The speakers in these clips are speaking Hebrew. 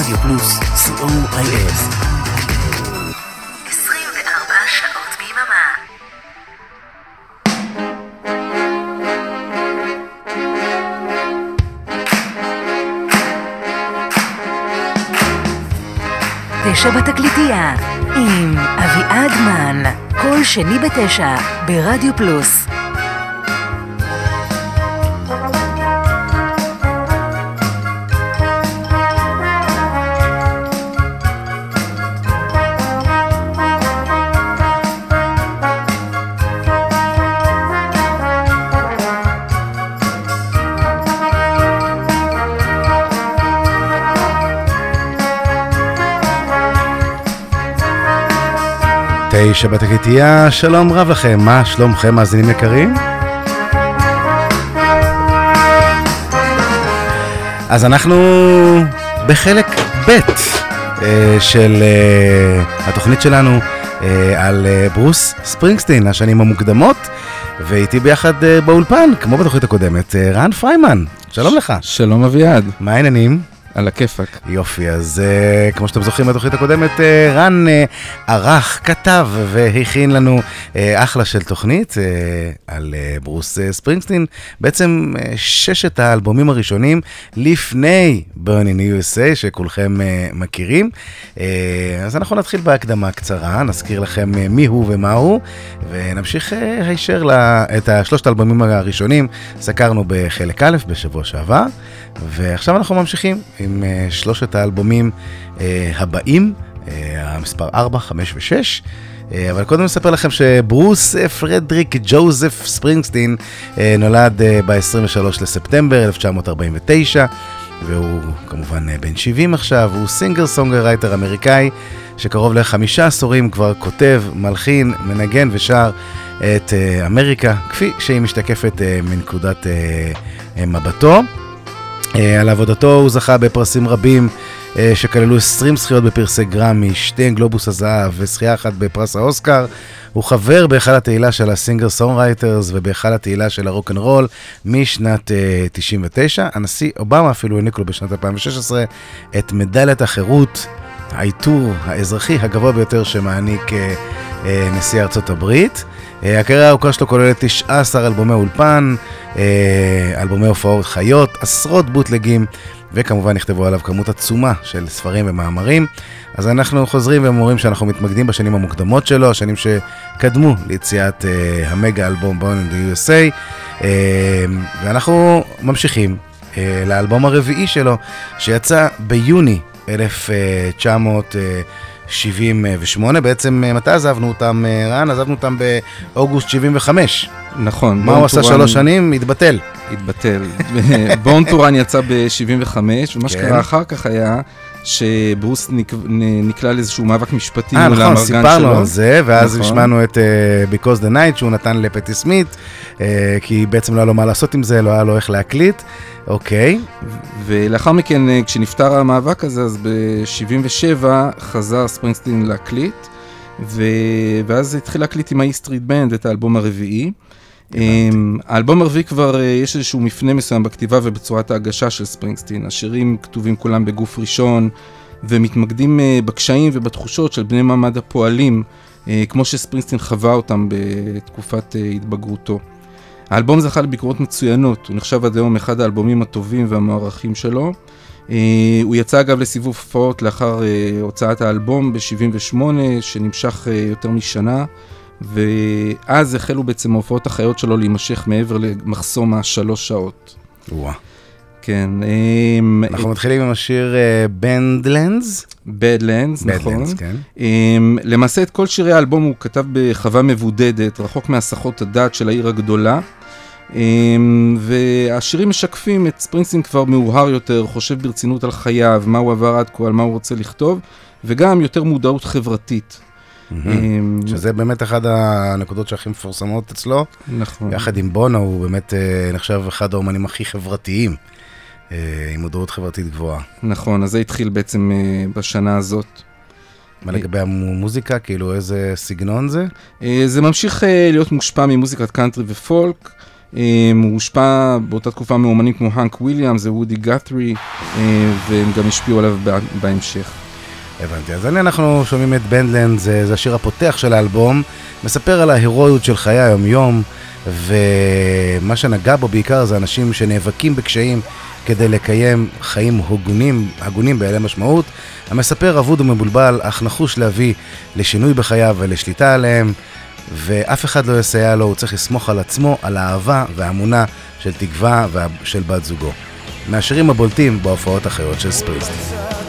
רדיו פלוס, COIS. 24 שעות ביממה. תשע בתקליטייה עם אביעד מן, כל שני בתשע ברדיו פלוס. תשע בתקליטייה, שלום רב לכם, מה שלומכם מאזינים יקרים? אז אנחנו בחלק ב' של התוכנית שלנו על ברוס ספרינגסטין, השנים המוקדמות, ואיתי ביחד באולפן, כמו בתוכנית הקודמת, רן פריימן, שלום לך. שלום אביעד. מה העניינים? על הכיפק. יופי, אז כמו שאתם זוכרים בתוכנית הקודמת, רן ערך, כתב והכין לנו אחלה של תוכנית על ברוס ספרינגסטין, בעצם ששת האלבומים הראשונים לפני Born in USA שכולכם מכירים. אז אנחנו נתחיל בהקדמה קצרה, נזכיר לכם מי הוא ומה הוא, ונמשיך הישר את השלושת האלבומים הראשונים, סקרנו בחלק א' בשבוע שעבר, ועכשיו אנחנו ממשיכים עם שלושת האלבומים הבאים, המספר 4, 5 ו-6. אבל קודם נספר לכם שברוס פרדריק ג'וזף ספרינגסטין נולד ב-23 לספטמבר 1949, והוא כמובן בן 70 עכשיו. הוא סינגר סונגרייטר אמריקאי שקרוב ל5 עשורים כבר כותב, מלחין, מנגן ושר את אמריקה כפי שהיא משתקפת מנקודת מבטו. על עבודתו הוא זכה בפרסים רבים שכללו 20 זכיות בפרסי גרמי, 2 גלובוס הזהב וזכייה אחת בפרס האוסקר. הוא חבר בהיכל התהילה של הסינגר סונגרייטרס ובהיכל התהילה של הרוק אנד רול משנת 99. הנשיא אובמה אפילו העניק לו בשנת 2016 את מדליית החירות, העיטור האזרחי הגבוה ביותר שמעניק נשיא ארצות הברית. הקריירה הארוכה שלו כוללת 19 אלבומי אולפן, אלבומי הופעות חיות, עשרות בוטלגים, וכמובן נכתבו עליו כמות עצומה של ספרים ומאמרים. אז אנחנו חוזרים ואומרים שאנחנו מתמקדים בשנים המוקדמות שלו, השנים שקדמו ליציאת המגה אלבום Born in the USA, ואנחנו ממשיכים לאלבום הרביעי שלו שיצא ביוני 1978. בעצם מתי עזבנו אותם, רן? עזבנו אותם באוגוסט 75. נכון. מה הוא עשה 3 שנים? התבטל. בורן טו רן יצא ב-75, ומה שקרה אחר כך היה שברוס נקלע לאיזשהו מאבק משפטי מול נכון, האמרגן שלו. סיפרנו על זה, ואז השמענו את Because the Night שהוא נתן לפטי סמית, כי בעצם לא היה לו מה לעשות עם זה, לא היה לו איך להקליט. אוקיי. ולאחר מכן, כשנפטר המאבק הזה, אז ב-77 חזר ספרינגסטין להקליט, ואז התחיל להקליט עם ה-E-Street Band את האלבום הרביעי. האלבום הרביעי כבר יש איזשהו מפנה מסוים בכתיבה ובצורת ההגשה של ספרינגסטין. השירים כתובים כולם בגוף ראשון, ומתמקדים בקשיים ובתחושות של בני מעמד הפועלים, כמו שספרינגסטין חווה אותם בתקופת התבגרותו. האלבום זכה לביקורות מצוינות, הוא נחשב עד היום אחד האלבומים הטובים והמוערכים שלו. הוא יצא אגב לסיבוב הופעות לאחר הוצאת האלבום ב-78, שנמשך יותר משנה, ואז החלו בעצם ההופעות החיות שלו להימשך מעבר למחסום 3 שעות. וואו. כן. אנחנו מתחילים עם השיר Badlands. Badlands, נכון. כן. למעשה את כל שירי האלבום הוא כתב בחווה מבודדת, רחוק מהסחות הדת של העיר הגדולה, והשירים משקפים את ספרינגסטין כבר מאוהר יותר, חושב ברצינות על חייו, מה הוא עבר עד כה, על מה הוא רוצה לכתוב, וגם יותר מודעות חברתית. שזה באמת אחד הנקודות שהכי מפורסמות אצלו. נכון. יחד עם בונו הוא באמת נחשב אחד האומנים הכי חברתיים, עם מודעות חברתית גבוהה. נכון, אז זה התחיל בעצם בשנה הזאת. מה לגבי המוזיקה? כאילו איזה סגנון זה? זה ממשיך להיות מושפע ממוזיקת קאנטרי ופולק, הוא הושפע באותה תקופה מאומנים כמו הנק וויליאמס ווודי גת'רי, והם גם השפיעו עליו בהמשך. הבנתי, אז אנחנו שומעים את בדלנדס, זה השיר הפותח של האלבום, מספר על ההירואיות של חיי היום-יום, ומה שנגע בו בעיקר זה אנשים שנאבקים בקשיים כדי לקיים חיים הגונים בעלי משמעות. המספר אבוד ומבולבל, אך נחוש להביא לשינוי בחייו ולשליטה עליהם, ואף אחד לא יסייע לו, הוא צריך לסמוך על עצמו, על האהבה והאמונה של תקווה ושל בת זוגו. מהשירים הבולטים בהופעות החיות של ספריngsteen.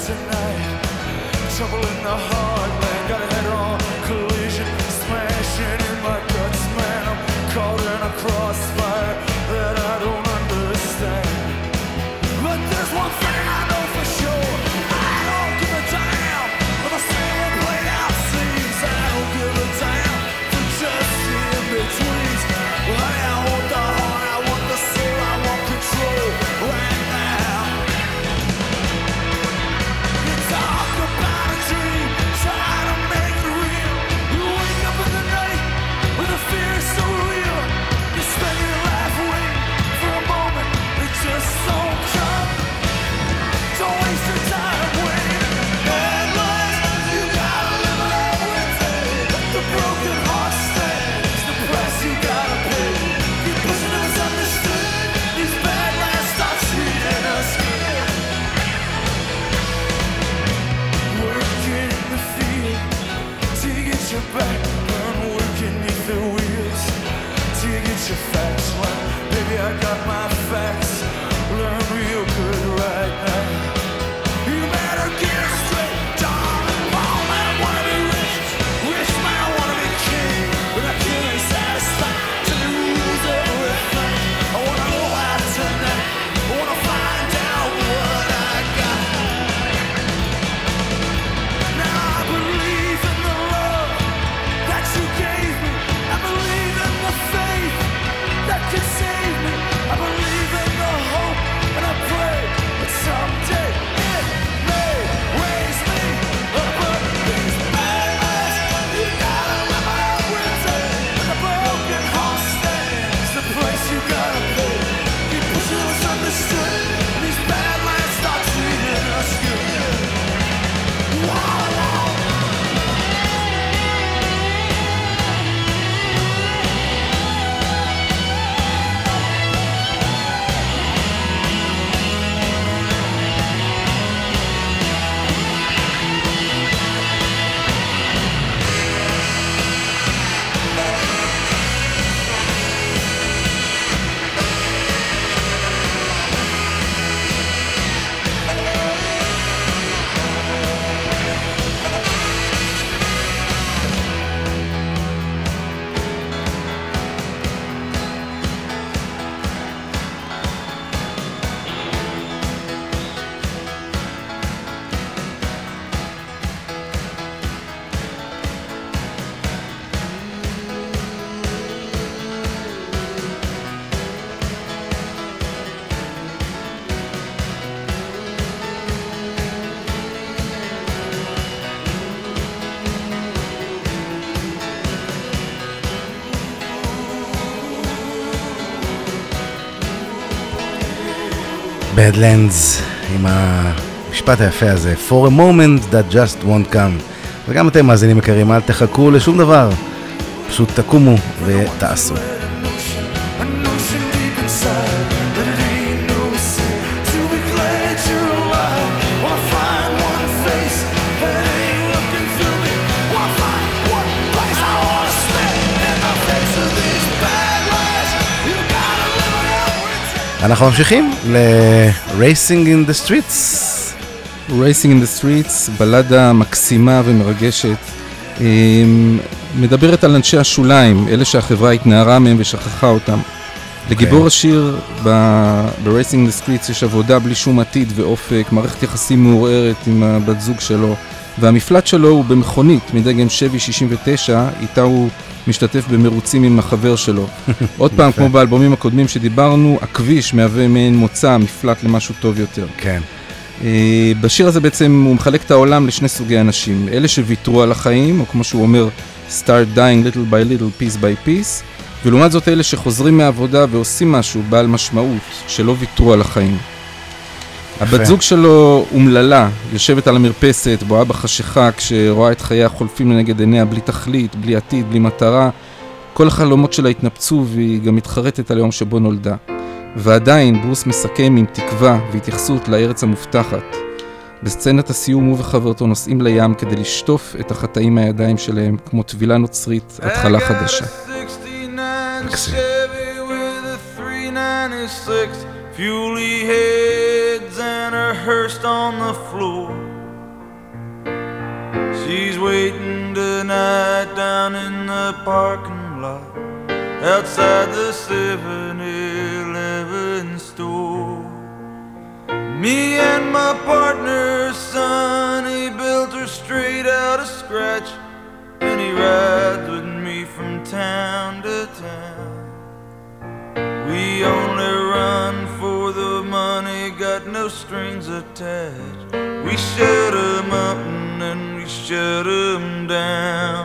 Badlands, עם המשפט היפה הזה, For a moment that just won't come. וגם אתם מאזינים יקרים, אל תחכו לשום דבר, פשוט תקומו ותעשו. אנחנו ממשיכים ל-Racing in the Streets. Racing in the Streets, בלדה מקסימה ומרגשת, מדברת על אנשי השוליים, אלה שהחברה התנערה מהם ושכחה אותם. לגיבור השיר ב-Racing in the Streets יש עבודה בלי שום עתיד ואופק, מערכת יחסים מעורערת עם הבת זוג שלו, והמפלט שלו הוא במכונית מדגם שבי 69, איתה הוא משתתף במרוצים עם החבר שלו. עוד פעם, כמו באלבומים הקודמים שדיברנו, הכביש מהווה מעין מוצא, מפלט למשהו טוב יותר. כן. בשיר הזה בעצם הוא מחלק את העולם לשני סוגי אנשים, אלה שוויתרו על החיים, או כמו שהוא אומר, start dying little by little, piece by piece, ולעומת זאת אלה שחוזרים מהעבודה ועושים משהו בעל משמעות, שלא ויתרו על החיים. הבת זוג שלו אומללה, יושבת על המרפסת, בואה בחשיכה, כשרואה את חייה חולפים לנגד עיניה בלי תכלית, בלי עתיד, בלי מטרה. כל החלומות שלה התנפצו והיא גם מתחרטת על היום שבו נולדה. ועדיין ברוס מסכם עם תקווה והתייחסות לארץ המובטחת. בסצנת הסיום הוא וחברתו נוסעים לים כדי לשטוף את החטאים מהידיים שלהם, כמו טבילה נוצרית, התחלה חדשה. Fuely heads and a hearse on the floor. She's waiting tonight down in the parking lot outside the 7-Eleven store. Me and my partner's son, he built her straight out of scratch, and he rides with me from town to town. We only run for the money, got no strings attached. We shut 'em up and then we shut 'em down.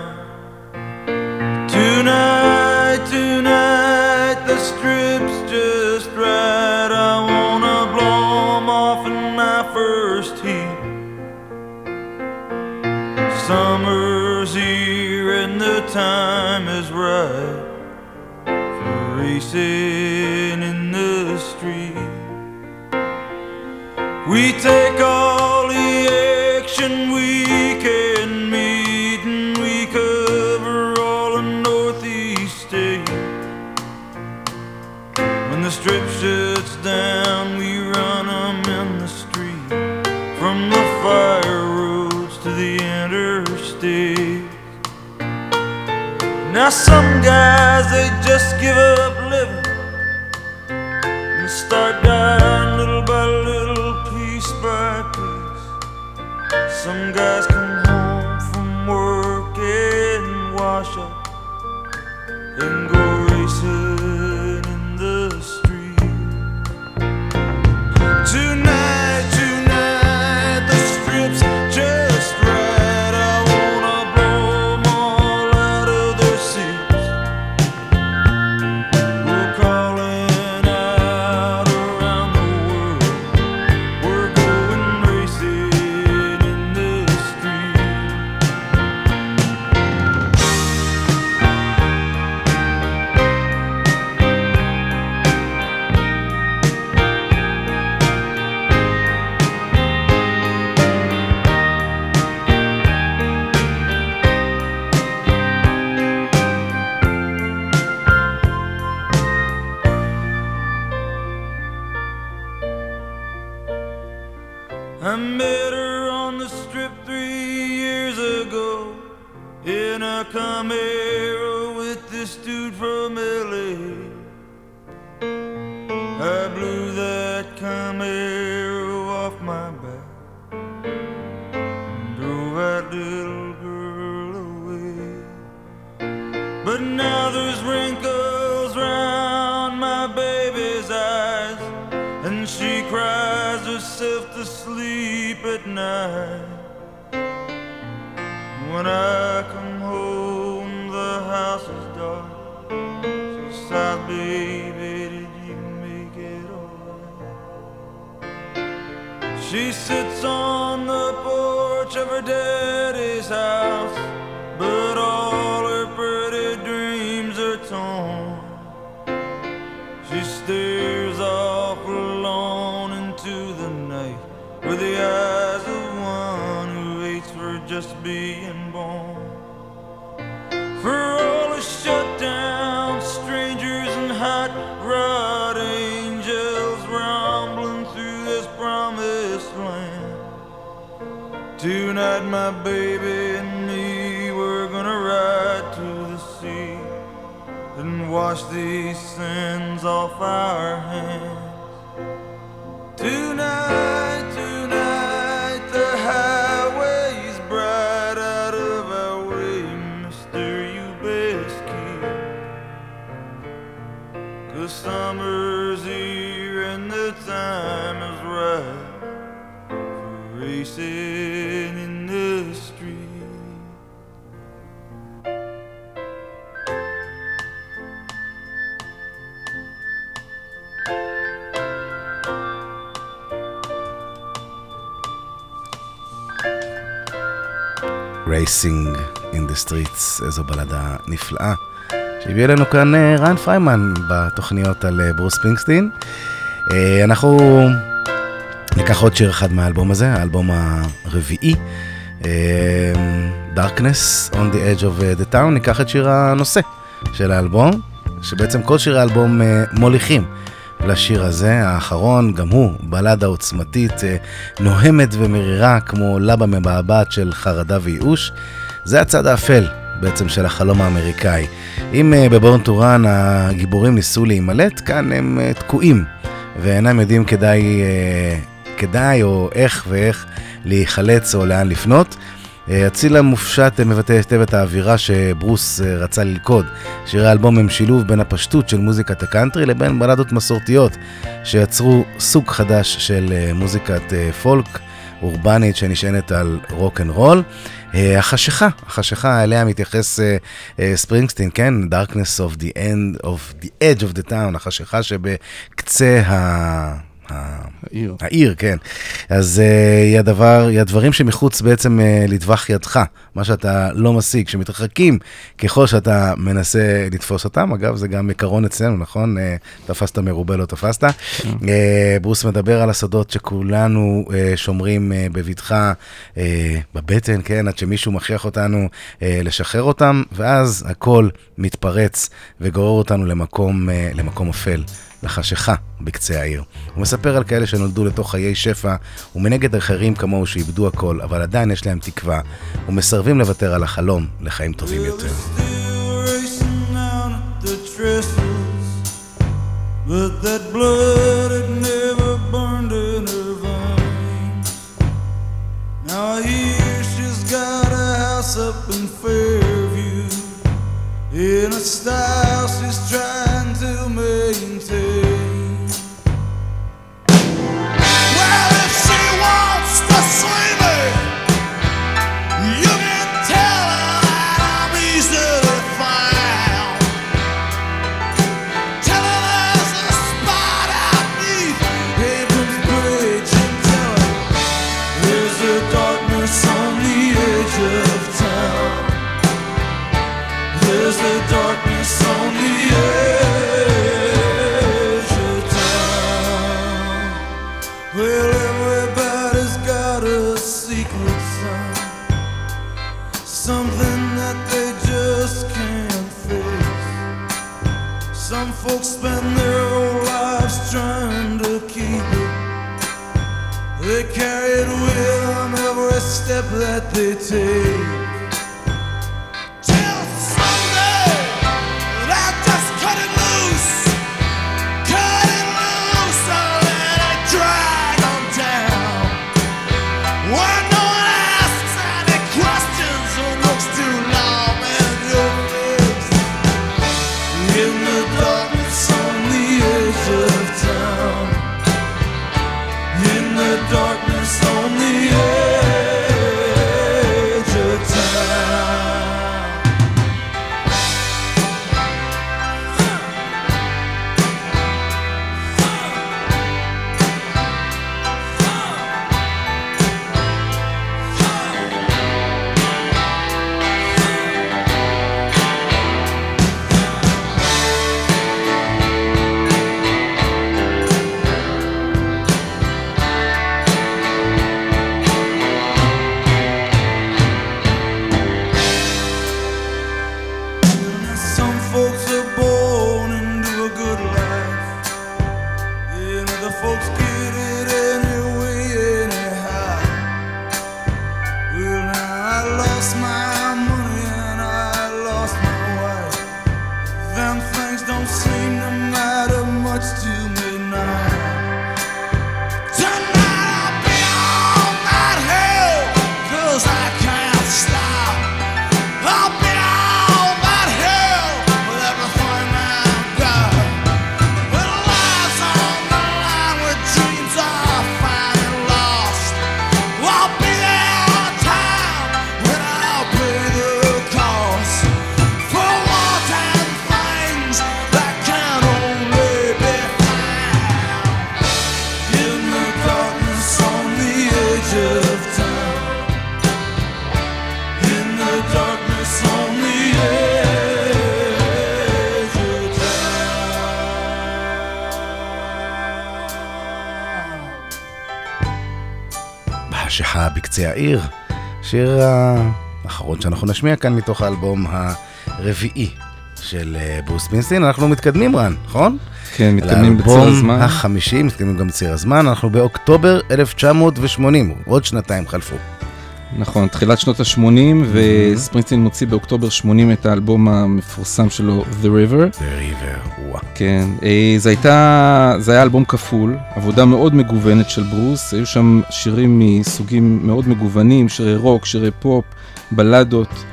Tonight, tonight, the strip's just right. I wanna blow 'em off in my first heat. Summer's here and the time is right for racing in the street. We take all the action we can meet, and we cover all of Northeast State. When the strip shuts down, we run 'em in the street, from the fire roads to the interstate. Now some guys, they just give up living and start dying little by little, piece by piece. Some guys come home from work and wash up and go racing in the street. Tonight, tonight, the strip's just right. I wanna blow 'em all out of their seats. We're calling out around the world. We're going racing in the street. I met her on the strip 3 years ago in a Camaro with this dude from LA. I blew that Camaro off my back and drove that little girl away. But now there's wrinkles round my baby's eyes, and she cries herself to sleep at night. When I come home, the house is dark. She sighs, baby, did you make it alright? She sits on the porch of her daddy's house, but all her pretty dreams are torn. She stares off alone into the night with the eyes of one who waits for just being born. For all the shut down strangers and hot rod angels rumbling through this promised land, tonight my baby and me, we're gonna ride to the sea and wash these sins off our hands. Tonight, tonight, the highway's bright, out of our way, mister, you best keep. 'Cause summer's here and the time is right for racing in the street. Racing in the Streets, איזו בלדה נפלאה שהביא אלינו כאן רן פריימן בתוכניות על ברוס ספרינגסטין. אנחנו ניקח עוד שיר אחד מהאלבום הזה, האלבום הרביעי, Darkness on the Edge of the Town. ניקח את שיר הנושא של האלבום, שבעצם כל שירי האלבום מוליכים לשיר הזה, האחרון, גם הוא בלדה עוצמתית, נוהמת ומרירה כמו לבה מבעבעת של חרדה וייאוש. זה הצד האפל בעצם של החלום האמריקאי. אם בבורן טו רן הגיבורים ניסו להימלט, כאן הם תקועים ואינם יודעים כדאי או איך ואיך להיחלץ או לאן לפנות. הציל המופשט מבטא היטב את האווירה שברוס רצה ללכוד. שירי האלבום הם שילוב בין הפשטות של מוזיקת הקאנטרי לבין בלדות מסורתיות שיצרו סוג חדש של מוזיקת פולק אורבנית שנשענת על רוק אנד רול. החשיכה אליה מתייחס ספרינגסטין, כן? Darkness of the Edge of the Town, החשיכה שבקצה העיר, כן. אז הדברים שמחוץ בעצם לטווח ידך, מה שאתה לא משיג, שמתרחקים ככל שאתה מנסה לתפוס אותם. אגב, זה גם עיקרון אצלנו, נכון? תפסת מרובה, לא תפסת. ברוס מדבר על הסודות שכולנו שומרים בבטחה בבטן, כן? עד שמישהו מכריח אותנו לשחרר אותם, ואז הכל מתפרץ וגורר אותנו למקום אפל. לחשיכה בקצה העיר. הוא מספר על כאלה שנולדו לתוך חיי שפע, ומנגד אחרים כמוהו שאיבדו הכל, אבל עדיין יש להם תקווה, ומסרבים לוותר על החלום לחיים טובים יותר. But that blood had never burned in her veins. Now I hear she's got a house up in Fairview, in a style she's trying to maintain. Well, if she wants to see me, you can tell her that I'm easily found. Tell her there's a spot out beneath Abrams Bridge, and tell her there's a darkness on the edge of town. There's a darkness on the edge of town. Well, everybody's got a secret sign, something that they just can't face. Some folks spend their whole lives trying to keep it. They carry it with them every step that they take. Darkness on the edge of town. החשיכה בקצה העיר, שיר האחרון שאנחנו נשמיע כאן מתוך האלבום הרביעי של ברוס ספרינגסטין. אנחנו מתקדמים, רן, נכון? כן, מתקדמים בציר הזמן. לאלבום החמישי, מתקדמים גם בציר הזמן. אנחנו באוקטובר 1980, עוד שנתיים חלפו. נכון, תחילת שנות ה-80, וספרינגסטין מוציא באוקטובר 80 את האלבום המפורסם שלו, The River. The River, וואו. כן, זה היה אלבום כפול, עבודה מאוד מגוונת של ברוס, היו שם שירים מסוגים מאוד מגוונים, שירי רוק, שירי פופ, בלדות,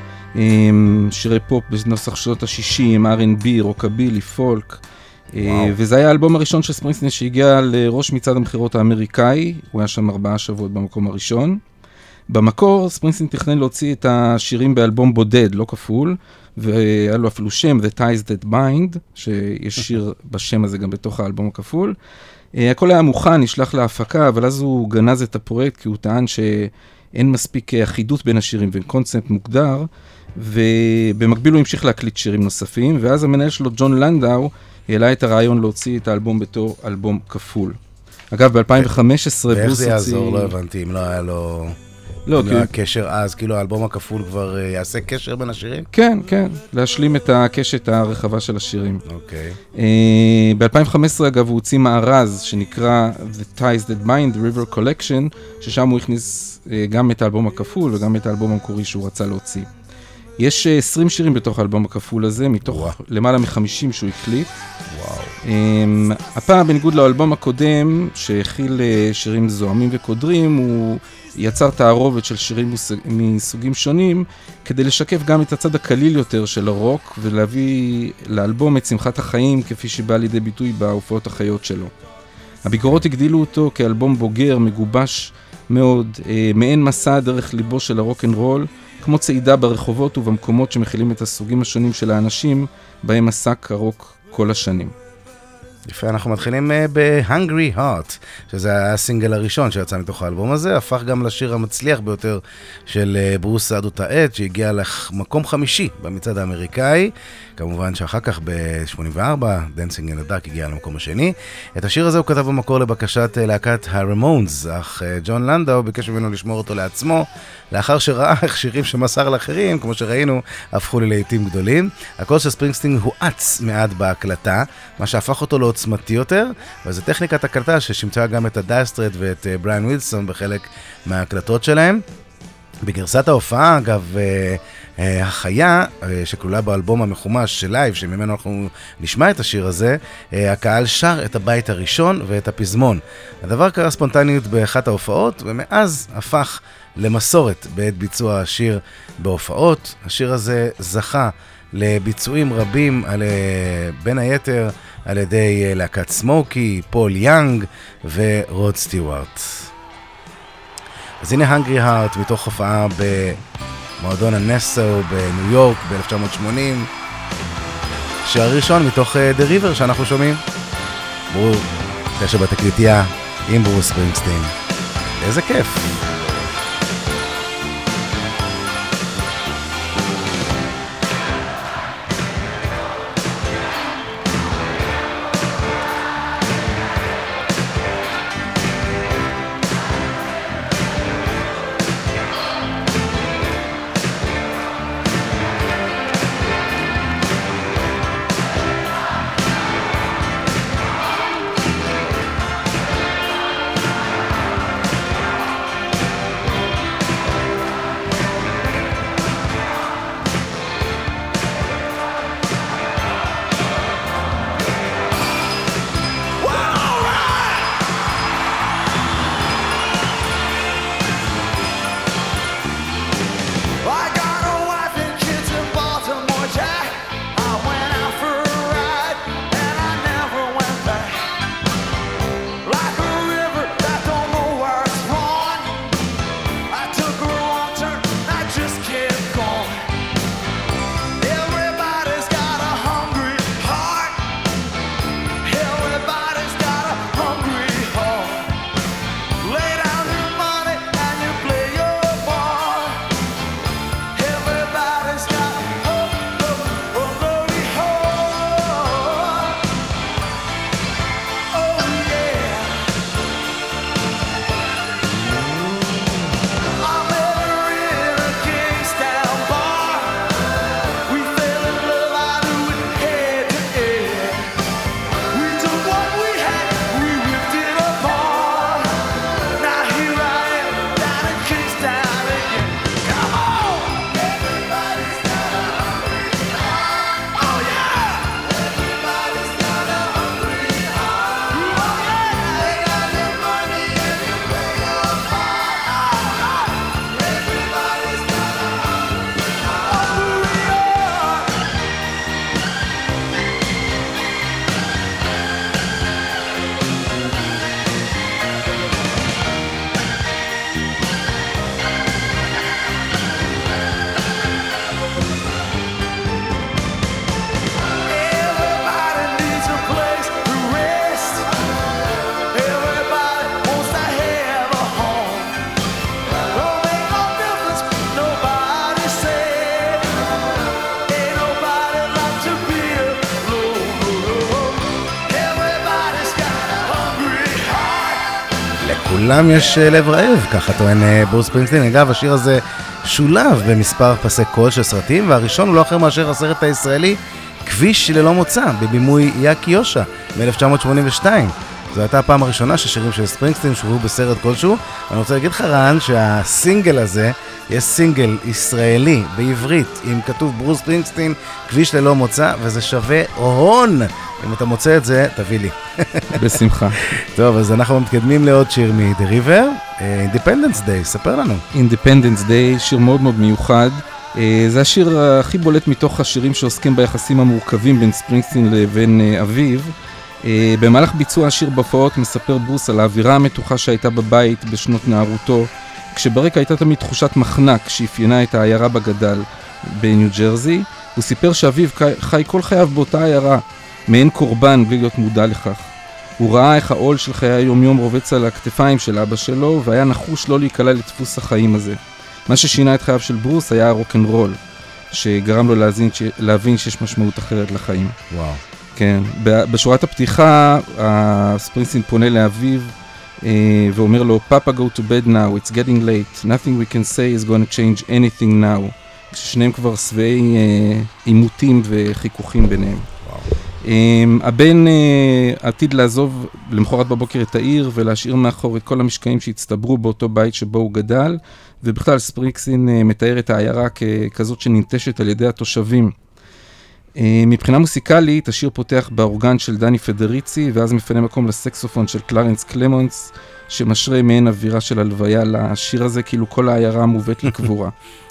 שירי פופ בנוסח שנות ה-60, R&B, רוקבילי, פולק, וזה היה האלבום הראשון של ספרינגסטין שהגיע לראש מצעד המחירות האמריקאי, הוא היה שם 4 שבועות במקום הראשון. במקור, ספרינגסטין תכנן להוציא את השירים באלבום בודד, לא כפול, והיה לו אפילו שם, The Ties That Bind, שיש שיר בשם הזה גם בתוך האלבום הכפול. הכל היה מוכן, נשלח להפקה, אבל אז הוא גנז את הפרויקט, כי הוא טען שאין מספיק אחידות בין השירים וקונספט מוגדר, ובמקביל הוא המשיך להקליט שירים נוספים, ואז המנהל שלו, ג'ון לנדאו, העלה את הרעיון להוציא את האלבום בתור אלבום כפול. אגב, ב-2015 ברוס הוציא... ואיך זה יעזור? לא הבנתי, אם לא היה לו... לא, כי... הקשר אז, כאילו האלבום הכפול כבר יעשה קשר בין השירים? כן, כן, להשלים את הקשת הרחבה של השירים. אוקיי. ב-2015 אגב הוא הוציא מארז שנקרא The Ties That Bind, The River Collection, ששם הוא הכניס גם את האלבום הכפול וגם את האלבום המקורי שהוא רצה להוציא. יש 20 שירים בתוך האלבום הכפול הזה, מתוך למעלה מ-50 שהוא הקליט. וואו. הפעם, בניגוד לאלבום הקודם, שהכיל שירים זוהמים וקודרים, הוא יצר תערובת של שירים מסוגים שונים, כדי לשקף גם את הצד הקליל יותר של הרוק, ולהביא לאלבום את שמחת החיים, כפי שבא לידי ביטוי בהופעות החיות שלו. הביקורות הגדילו אותו כאלבום בוגר, מגובש מאוד, מעין מסע דרך ליבו של הרוק אנד רול, כמו צעידה ברחובות ובמקומות שמכילים את הסוגים השונים של האנשים, בהם עסק הרוק כל השנים. יפה, אנחנו מתחילים ב-Hungry Heart, שזה הסינגל הראשון שיצא מתוך האלבום הזה, הפך גם לשיר המצליח ביותר של ברוס עד אותה עת, שהגיע למקום 5 במצעד האמריקאי, כמובן שאחר כך ב-84, Dancing in the Dark הגיע למקום השני. את השיר הזה הוא כתב במקור לבקשת להקת הרמונס, אך ג'ון לנדאו ביקש ממנו לשמור אותו לעצמו, לאחר שראה איך שירים שמסר לאחרים, כמו שראינו, הפכו ללהיטים גדולים. הקול של ספרינגסטין הואץ מעט בהקלטה, מה שהפך אותו לעוצמתי יותר, וזו טכניקת הקלטה ששימשה גם את הדייסטרט ואת בריאן ווילסון בחלק מההקלטות שלהם. בגרסת ההופעה, אגב, החיה שכלולה באלבום המחומש של לייב, שממנו אנחנו נשמע את השיר הזה, הקהל שר את הבית הראשון ואת הפזמון. הדבר קרה ספונטניות באחת ההופעות, ומאז הפך למסורת בעת ביצוע השיר בהופעות. השיר הזה זכה לביצועים רבים, בין היתר על ידי להקת סמוקי, פול יאנג ורוד סטיוארט. אז הנה Hungry Heart מתוך הופעה במועדון הנסו בניו יורק ב-1980, שיר הראשון מתוך The River שאנחנו שומעים. ברור, קשר בתקליטייה עם ברוס ספרינגסטין. איזה כיף. לכולם יש לב רעב, ככה טוען ברוס ספרינגסטין. אגב, השיר הזה שולב במספר פסי קול של סרטים, והראשון הוא לא אחר מאשר הסרט הישראלי כביש ללא מוצא, בבימוי יאקי יושע מ-1982. זו הייתה הפעם הראשונה ששירים של ספרינגסטין שובו בסרט כלשהו. אני רוצה להגיד לך, רן, שהסינגל הזה, יש סינגל ישראלי בעברית, עם כתוב ברוס ספרינגסטין, כביש ללא מוצא, וזה שווה הון. אם אתה מוצא את זה, תביא לי. בשמחה. טוב, אז אנחנו מתקדמים לעוד שיר מ-The River, Independence Day, ספר לנו. Independence Day, שיר מאוד מאוד מיוחד. זה השיר הכי בולט מתוך השירים שעוסקים ביחסים המורכבים בין ספרינגסטין לבין אביו. במהלך ביצוע השיר בפעות מספר ברוס על האווירה המתוחה שהייתה בבית בשנות נערותו, כשברקע הייתה תמיד תחושת מחנק שאפיינה את העיירה בגדל בניו ג'רזי. הוא סיפר שאביו חי כל חייו באותה עיירה, מעין קורבן בלי להיות מודע לכך. הוא ראה איך העול של חיי היום-יום רובץ על הכתפיים של אבא שלו, והיה נחוש לא להיקלע לדפוס החיים הזה. מה ששינה את חייו של ברוס היה הרוק'נ'רול, שגרם לו להבין שיש משמעות אחרת לחיים. וואו. כן, בשורת הפתיחה, ספרינגסטין פונה לאביו, ואומר לו, Papa, go to bed now, it's getting late, nothing we can say is going to change anything now. כששניהם כבר שבעי עימותים וחיכוכים ביניהם. הבן עתיד לעזוב למחרת בבוקר את העיר ולהשאיר מאחור את כל המשקעים שהצטברו באותו בית שבו הוא גדל, ובכלל ספרינגסטין מתאר את העיירה ככזאת שננטשת על ידי התושבים. מבחינה מוסיקלית, השיר פותח באורגן של דני פדריצי, ואז מפנה מקום לסקסופון של קלרנס קלמונס, שמשרה מעין אווירה של הלוויה לשיר הזה, כאילו כל העיירה מובאת לקבורה.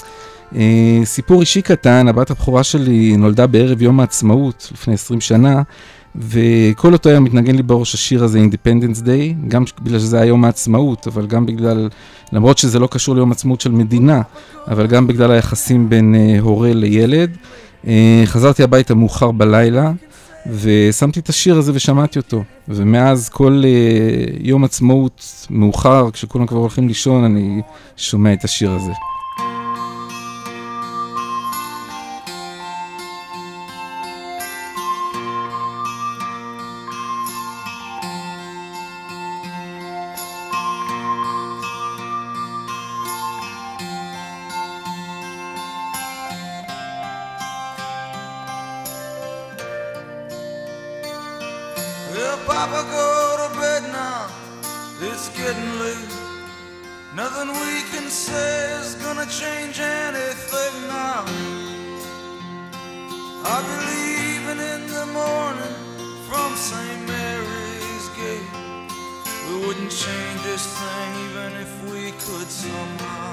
סיפור אישי קטן, הבת הבכורה שלי נולדה בערב יום העצמאות לפני 20 שנה, וכל אותו היה מתנגן לי בראש השיר הזה, Independence Day, גם בגלל שזה היה יום העצמאות, אבל גם בגלל, למרות שזה לא קשור ליום העצמאות של מדינה, אבל גם בגלל היחסים בין הורה לילד. חזרתי הביתה מאוחר בלילה, ושמתי את השיר הזה ושמעתי אותו, ומאז כל יום עצמאות מאוחר, כשכולם כבר הולכים לישון, אני שומע את השיר הזה. Well, Papa, go to bed now. It's getting late. Nothing we can say is gonna change anything now. I'll be leaving in the morning from St. Mary's Gate. We wouldn't change this thing even if we could somehow.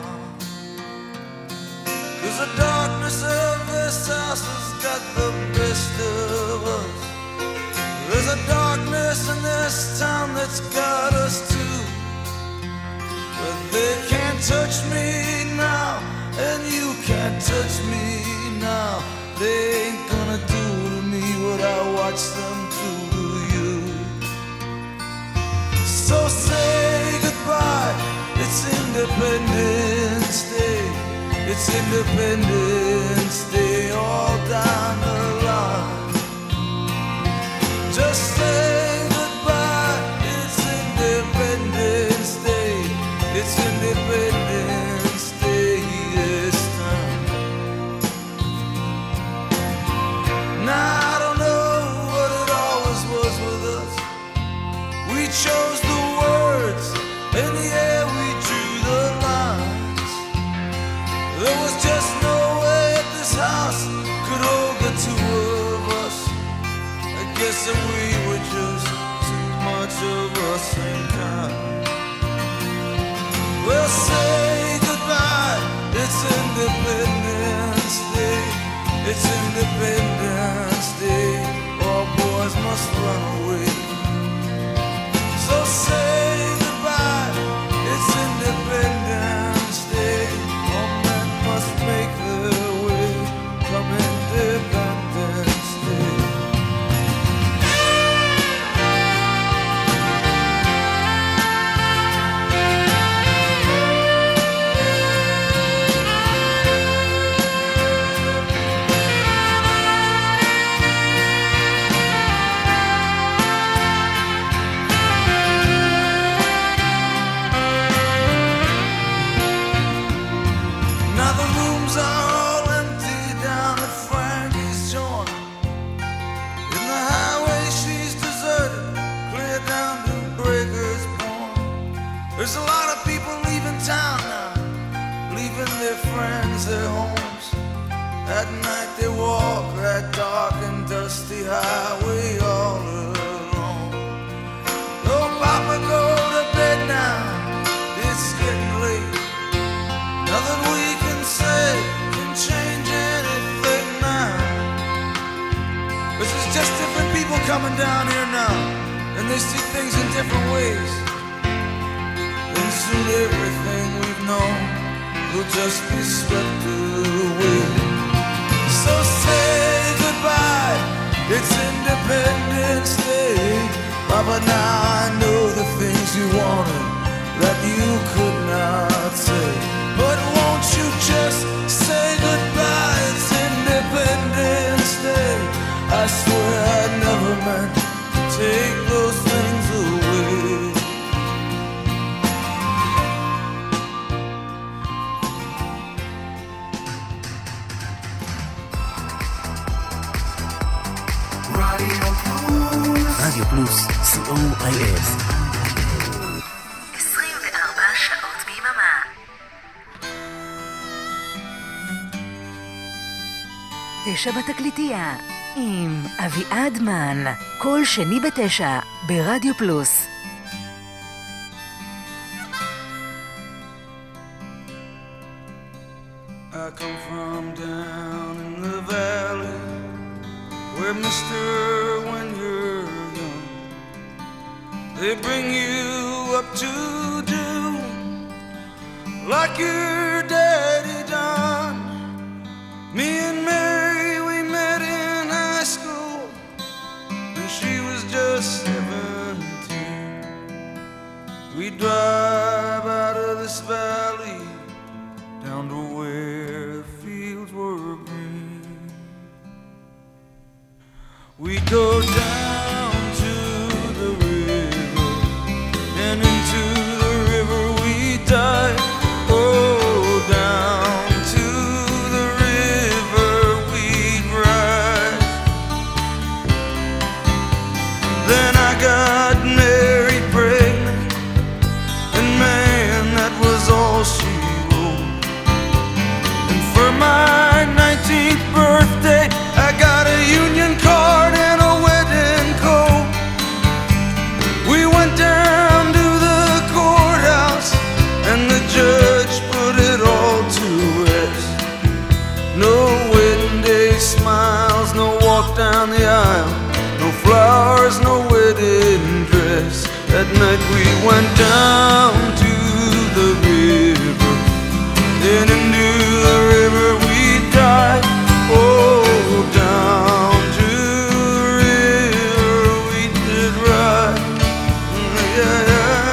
'Cause the darkness of this house has got the best of us. There's a darkness in this town that's got us too. But they can't touch me now, and you can't touch me now. They ain't gonna do to me what I watched them do to you. So say goodbye, it's Independence Day. It's Independence Day all down the line. Just say goodbye, it's Independence Day. It's Independence Day this time. Now I don't know what it always was with us. We chose the words, and yeah, we drew the lines. There was just no way this house could hold the two of us. I guess that we were just too much of the same kind. Well, say goodbye, it's Independence Day. It's Independence Day. All boys must run away. So say goodbye, it's Independence Day. All men must make their way. Come Independence Day. There's a lot of people leaving town now, leaving their friends, their homes. At night they walk that dark and dusty highway all alone. Oh, Papa, go to bed now, it's getting late. Nothing we can say can change anything now. This is just different people coming down here now, and they see things in different ways. And soon everything we've known will just be swept away. So say goodbye, it's Independence Day. Papa, now I know the things you wanted that you could not say. But won't you just say goodbye, it's Independence Day. I swear I never meant to take those things away. רדיו פלוס, COIS. 24 שעות ביממה. תשע בתקליטייה עם אביעד מן, כל שני בתשע ברדיו פלוס. I come from down in the valley, where mister, when you're young, they bring you up to do like your daddy done. Me and Mary, we met in high school, and she was just 17. We drive out of this valley down to where the fields were green. We go down to the river, and into the river we dive. Oh, down to the river we ride. Then I got married, pregnant, and man, that was all she wrote. And for my 19th birthday, I got a union card and a wedding coat. We went down to the courthouse, and the judge put it all to rest. No wedding day smiles, no walk down the aisle, no flowers, no wedding dress. That night we went down to the river, then into the river we dive. Oh, down to the river we did ride. Yeah, yeah.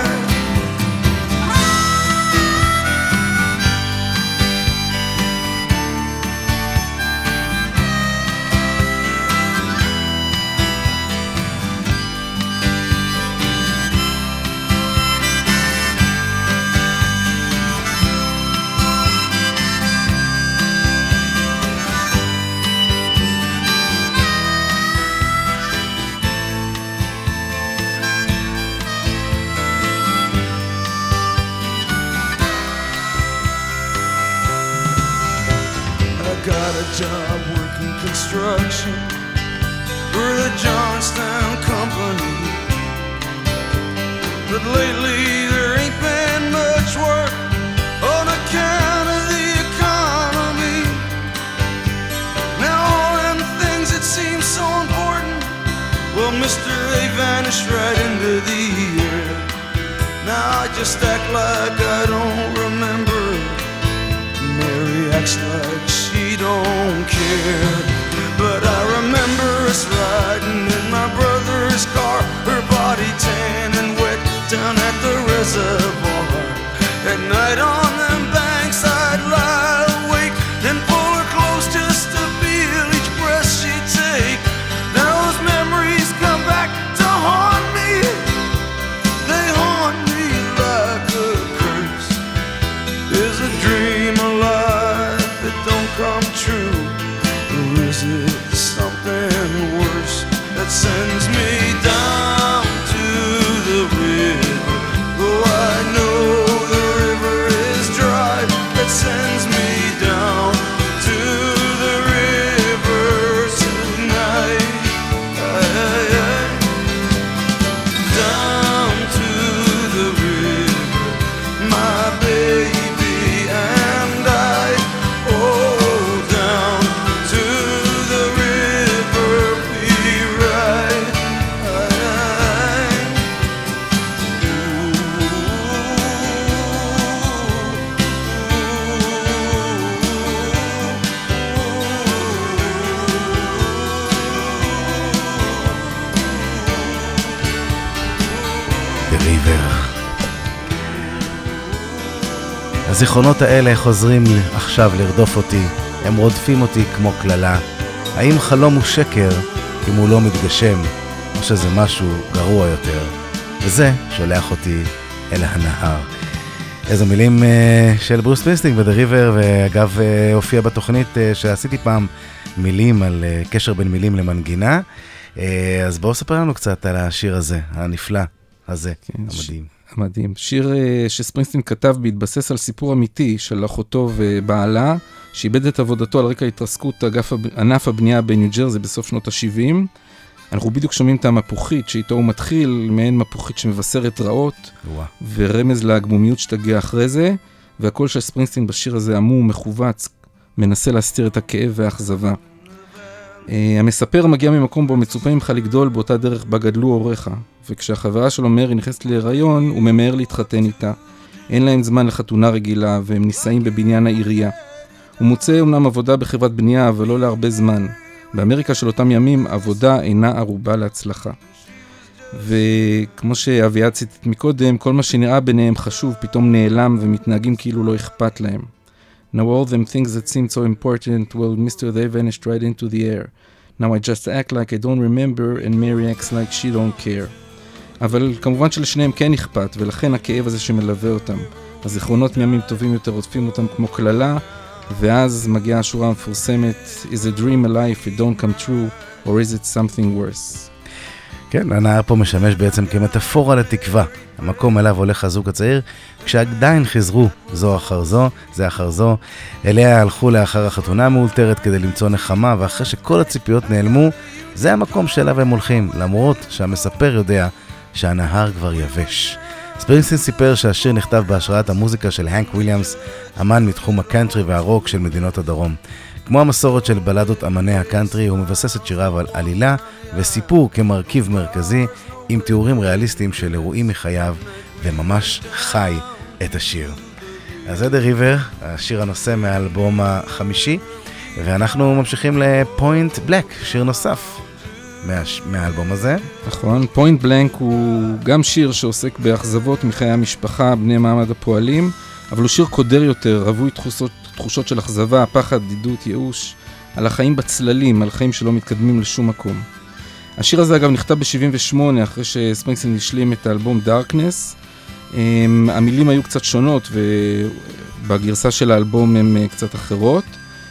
Got a job working construction for the Johnstown Company, but lately there ain't been much work on account of the economy. Now all them things that seem so important, well, mister, they vanished right into the air. Now I just act like I don't remember. Mary acts like she don't care. But I remember us riding in my brother's car, her body tan and wet down at the reservoir. At night on them banks I'd lie awake and pull her close just to feel each breath she'd take. Now those memories come back to haunt me. They haunt me like a curse. There's a dream alive that don't come true. The River. הזיכרונות האלה חוזרים עכשיו לרדוף אותי, הם רודפים אותי כמו כללה. האם חלום הוא שקר אם הוא לא מתגשם, או שזה משהו גרוע יותר? וזה שולח אותי אל הנהר. איזה מילים של ברוס ספרינגסטין ו-The River, ואגב הופיע בתוכנית שעשיתי פעם מילים על קשר בין מילים למנגינה. אז בואו ספר לנו קצת על השיר הזה, הנפלא הזה, כן, המדהים. מדהים. שיר שספרינגסטין כתב בהתבסס על סיפור אמיתי של אחותו ובעלה, שאיבד את עבודתו על רקע התרסקות ענף הבנייה בניו ג'רזי בסוף שנות ה-70. אנחנו בדיוק שומעים את המפוחית שאיתו הוא מתחיל, מעין מפוחית שמבשרת רעות, ורמז להגמומיות שתגיע אחרי זה, והקול של ספרינגסטין בשיר הזה עמום, מחובץ, מנסה להסתיר את הכאב והאכזבה. המספר מגיע ממקום בו מצופה ממך לגדול באותה דרך בה גדלו הוריך, וכשהחברה שלו מרי נכנסת להיריון, הוא ממהר להתחתן איתה. אין להם זמן לחתונה רגילה, והם נישאים בבניין העירייה. הוא מוצא אומנם עבודה בחברת בנייה, אבל לא להרבה זמן. באמריקה של אותם ימים, עבודה אינה ערובה להצלחה. וכמו שאביעד ציטט מקודם, כל מה שנראה ביניהם חשוב פתאום נעלם ומתנהגים כאילו לא אכפת להם. Now all them things that seemed so important, well, Mr. They vanished right into the air. Now I just act like I don't remember, and Mary acts like she don't care. אבל כמובן שלשניהם כן אכפת, ולכן הכאב הזה שמלווה אותם. הזיכרונות מימים טובים יותר עוטפים אותם כמו כללה, ואז מגיעה השורה המפורסמת, is a dream alive if it don't come true, or is it something worse? כן, הנער פה משמש בעצם כמטאפורה לתקווה. המקום אליו הולך הזוג הצעיר, כשעדיין חזרו זו אחר זו, זה אחר זו, אליה הלכו לאחר החתונה המאולתרת כדי למצוא נחמה, ואחרי שכל הציפיות נעלמו, זה המקום שאליו הם הולכים, למרות שהמספר יודע שהנהר כבר יבש. ספרינגסטין סיפר שהשיר נכתב בהשראת המוזיקה של הנק וויליאמס, אמן מתחום הקאנטרי והרוק של מדינות הדרום. כמו המסורת של בלדות אמני הקאנטרי, הוא מבסס את שיריו על עלילה וסיפור כמרכיב מרכזי, עם תיאורים ריאליסטיים של אירועים מחייו, וממש חי את השיר. אז זה The River, השיר הנושא מהאלבום החמישי, ואנחנו ממשיכים לפוינט בלק, שיר נוסף מהאלבום הזה. נכון, פוינט בלנק הוא גם שיר שעוסק באכזבות מחיי המשפחה, בני מעמד הפועלים, אבל הוא שיר קודר יותר, רווי תחושות של אכזבה, פחד, דידות, ייאוש, על החיים בצללים, על חיים שלא מתקדמים לשום מקום. השיר הזה אגב נכתב ב-78, אחרי שספרינגסטין השלים את האלבום דארקנס. המילים היו קצת שונות, ובגרסה של האלבום הן קצת אחרות.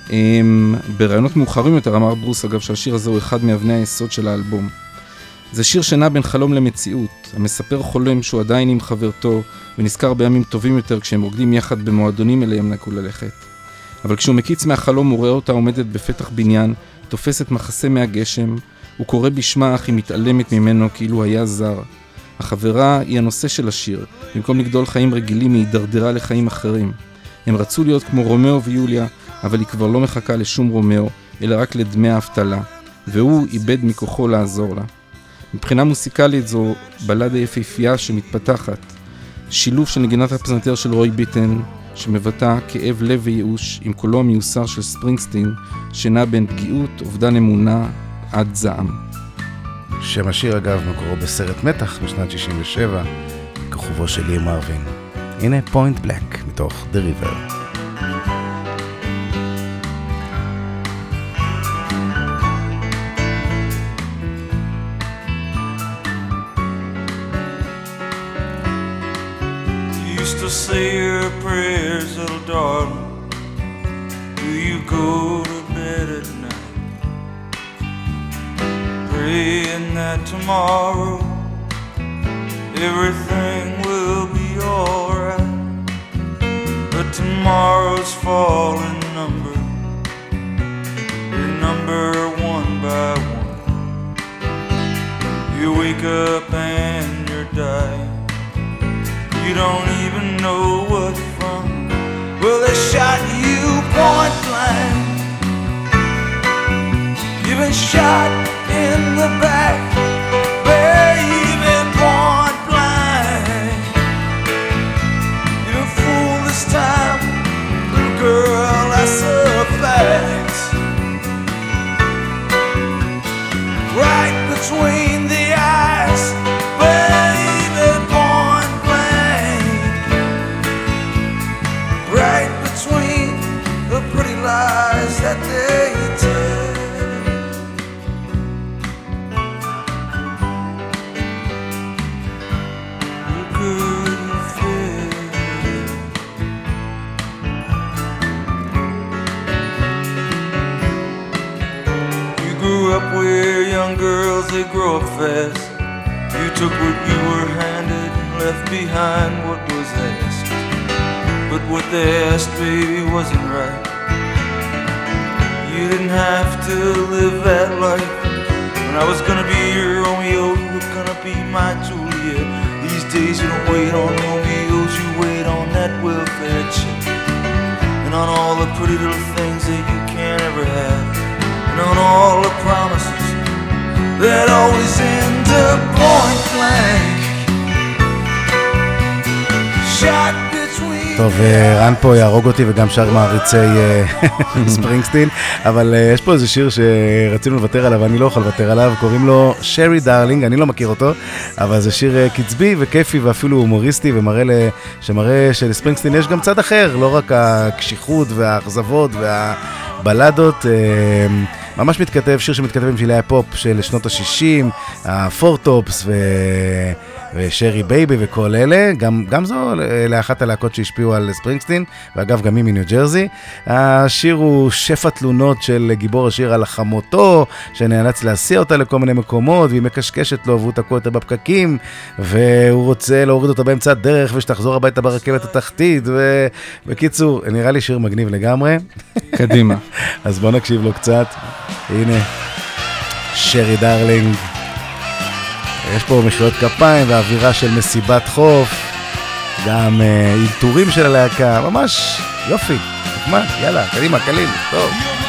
ברעיונות מאוחרים יותר אמר ברוס אגב שהשיר הזה הוא אחד מאבני היסוד של האלבום. זה שיר שנע בין חלום למציאות. המספר חולם שהוא עדיין עם חברתו, ונזכר בימים טובים יותר כשהם רוקדים יחד במועדונים אליהם נקו ללכת. אבל כשהוא מקיץ מהחלום הוא רואה אותה עומדת בפתח בניין, תופסת מחסה מהגשם, הוא קורא בשמה אך היא מתעלמת ממנו כאילו היה זר. החברה היא הנושא של השיר, במקום לגדול חיים רגילים היא הידרדרה לחיים אחרים. הם רצו להיות כמו רומאו ויוליה, אבל היא כבר לא מחכה לשום רומאו, אלא רק לדמי האבטלה, והוא איבד מכוחו לעזור לה. מבחינה מוסיקלית זו בלדה יפהפייה שמתפתחת, שילוב של נגינת הפסנתר של רוי ביטן, שמבטא כאב לב וייאוש עם קולו המיוסר של ספרינגסטין, שנע בין פגיעות, אובדן אמונה, עד זעם. שם השיר אגב מקורו בסרט מתח בשנת 67, כוכבו של לי מרווין. הנה פוינט בלק מתוך The River. Say your prayers, little darling. Do you go to bed at night, praying that tomorrow everything will be alright? But tomorrow's falling number, you're number one by one. You wake up and you're dying, you don't even know what from. Well, they shot you point blank. You've been shot in the back, baby, point blank. You're a fool this time, girl, that's a fact. Right between the eyes, baby, point blank. young girls, they grow up fast. You took what you were handed and left behind what was asked. But what they asked, baby, wasn't right. You didn't have to live that life. When I was gonna be your Romeo, you were gonna be my Juliet. These days you don't wait on Romeos, you wait on that welfare check. And on all the pretty little things that you can't ever have. And on all the promises that always end up point blank. Shot between. טוב, רן פה יהרוג אותי וגם שר מעריצי ספרינגסטין, אבל יש פה איזה שיר שרצינו לוותר עליו, אני לא יכול לוותר עליו, קוראים לו שרי דארלינג, אני לא מכיר אותו, אבל זה שיר קצבי וכיפי ואפילו הומוריסטי, שמראה שלספרינגסטין יש גם צד אחר, לא רק הקשיחות והאכזבות והבלדות, ממש מתכתב, שיר שמתכתב עם שילי הפופ של שנות ה-60, הפורטופס ושרי בייבי וכל אלה, גם זו לאחת הלהקות שהשפיעו על ספרינגסטין, ואגב גם היא מניו ג'רזי. השיר הוא שפע תלונות של גיבור השיר על חמותו, שנאלץ להסיע אותה לכל מיני מקומות, והיא מקשקשת לו והוא תקוע יותר בפקקים, והוא רוצה להוריד אותה באמצע הדרך ושתחזור הביתה ברכבת התחתית, ובקיצור, נראה לי שיר מגניב לגמרי. קדימה. אז בוא נקשיב לו קצת. הנה, שרי דארלינג. יש פה מחיאות כפיים ואווירה של מסיבת חוף, גם אילתורים של הלהקה, ממש יופי, נחמד, יאללה, קדימה, קליל, טוב.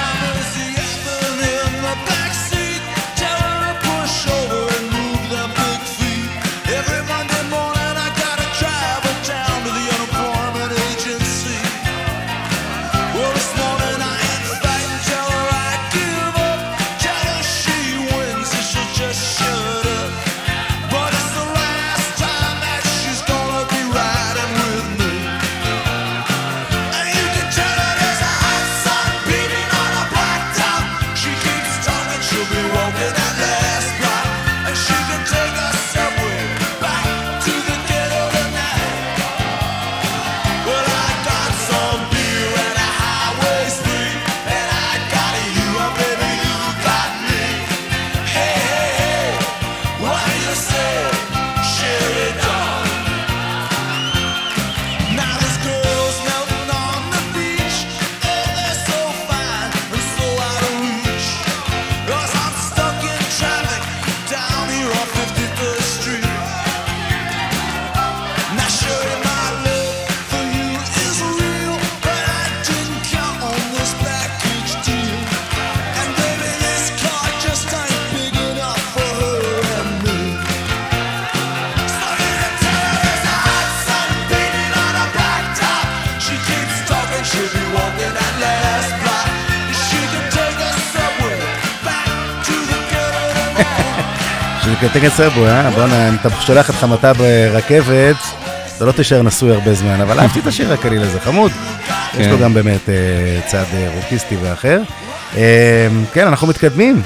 תקן סרבו, בוא'נה, אם אתה שולח את חמתה ברכבת, אתה לא תישאר נשוי הרבה זמן, אבל אהבתי את השיר הקליל הזה, חמוד. יש לו גם באמת צד רוקיסטי ואחר. כן, אנחנו מתקדמים.